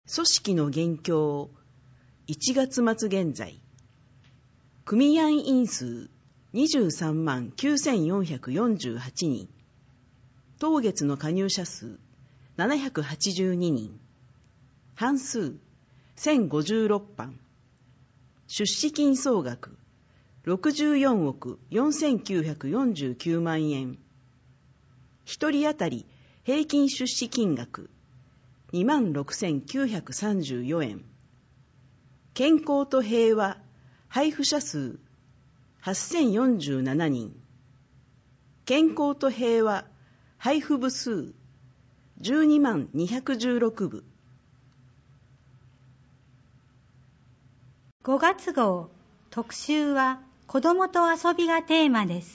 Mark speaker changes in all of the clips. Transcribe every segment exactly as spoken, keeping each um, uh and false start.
Speaker 1: 組織の現況、いちがつ末現在、組合員数にじゅうさんまんきゅうせんよんひゃくよんじゅうはちにん、当月の加入者数ななひゃくはちじゅうににん、半数せんごじゅうろくばん、出資金総額ろくじゅうよんおくよんせんきゅうひゃくよんじゅうきゅうまんえん、ひとり当たり平均出資金額にまんろくせんきゅうひゃくさんじゅうよえん、健康と平和配布者数はっせんよんじゅうななにん、健康と平和配布部数じゅうにまんにひゃくじゅうろくぶ。
Speaker 2: ごがつ号特集は子どもと遊びがテーマです。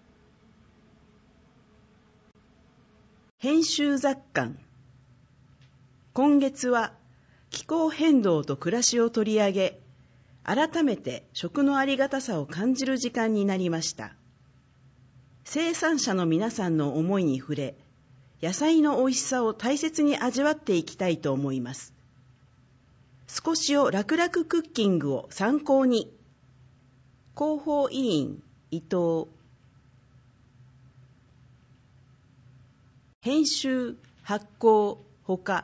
Speaker 1: 編集雑感。今月は気候変動と暮らしを取り上げ、改めて食のありがたさを感じる時間になりました。生産者の皆さんの思いに触れ、野菜の美味しさを大切に味わっていきたいと思います。少しを楽々クッキングを参考に。広報委員伊藤。編集発行ほか。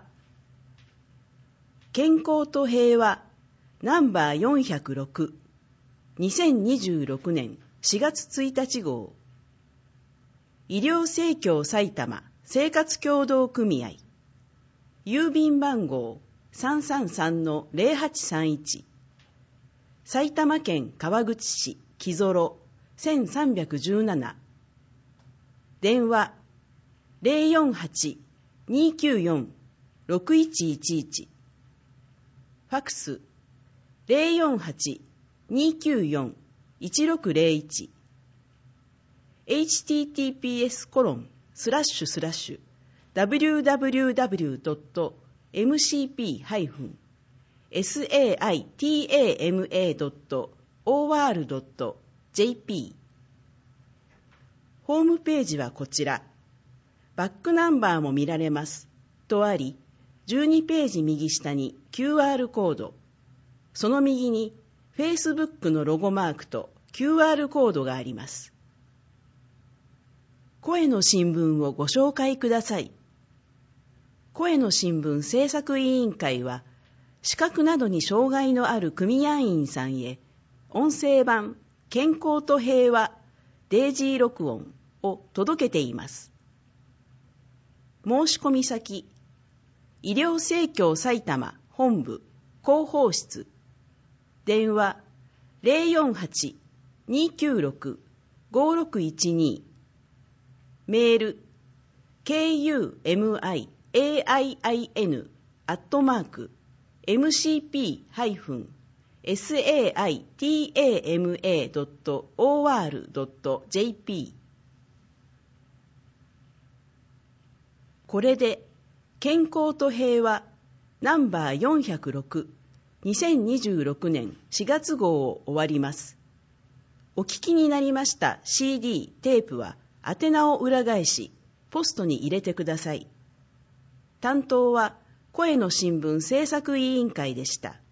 Speaker 1: 健康と平和ナンバーよんひゃくろく、にせんにじゅうろくねんしがつついたち号。医療生協埼玉生活協同組合、郵便番号 さんさんさんのゼロはちさんいち、埼玉県川口市木曽せんさんびゃくじゅうなな、電話 ゼロよんはち にきゅうよん ろくいちいちいち、ファクス ゼロよんはち にきゅうよん いちろくゼロいち、エイチティーティーピーエス コロンスラッシュスラッシュ ダブリューダブリューダブリュードットエムシーピーハイフンエスエーアイティーエーエムエードットオーアールドットジェーピー。 ホームページはこちら。バックナンバーも見られますとあり、じゅうにページ右下に キューアール コード、その右に Facebook のロゴマークと キューアール コードがあります。声の新聞をご紹介ください。声の新聞制作委員会は、視覚などに障害のある組合員さんへ、音声版健康と平和デイジー録音を届けています。申し込み先、医療生協埼玉本部広報室、電話 ゼロよんはち にきゅうろく ごろくいちに、メール ケーユーエムアイエーアイアイエヌ アットマーク エムシーピーハイフンエスエーアイティーエーエムエードットオーアールドットジェーピー。 これで健康と平和ナンバーよんひゃくろく、にせんにじゅうろくねんしがつ号を終わります。お聞きになりました シーディー、テープは宛名を裏返し、ポストに入れてください。担当は声の新聞制作委員会でした。